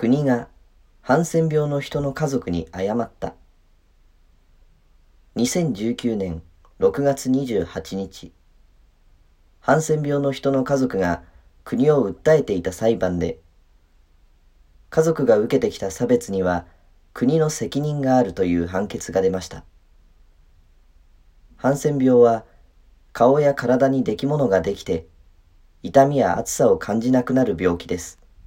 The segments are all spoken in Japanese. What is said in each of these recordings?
国がハンセン病の人の家族に謝った。2019年6月28日、ハンセン病の人の家族が国を訴えていた裁判で、家族が受けてきた差別には国の責任があるという判決が出ました。ハンセン病は顔や体に出来物ができて、痛みや熱さを感じなくなる病気です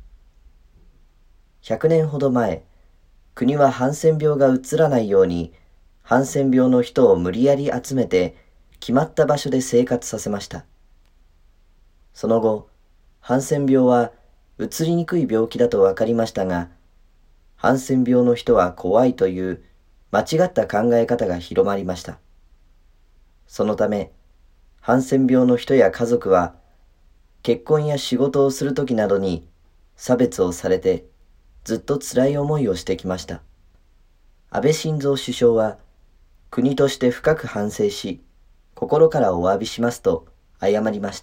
。100年ほど前、国はハンセン病がうつらないように、ハンセン病の人を無理やり集めて、決まった場所で生活させました。その後、ハンセン病はうつりにくい病気だと分かりましたが、ハンセン病の人は怖いという間違った考え方が広まりました。そのため、ハンセン病の人や家族は、結婚や仕事をするときなどに差別をされて、ずっと辛い思いをしてきました。安倍晋三首相は、国として深く反省し、心からお詫びしますと謝りました。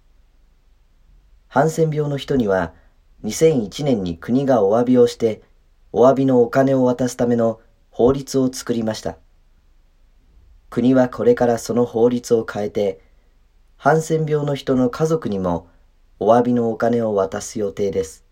ハンセン病の人には、2001年に国がお詫びをして、お詫びのお金を渡すための法律を作りました。国はこれからその法律を変えて、ハンセン病の人の家族にもお詫びのお金を渡す予定です。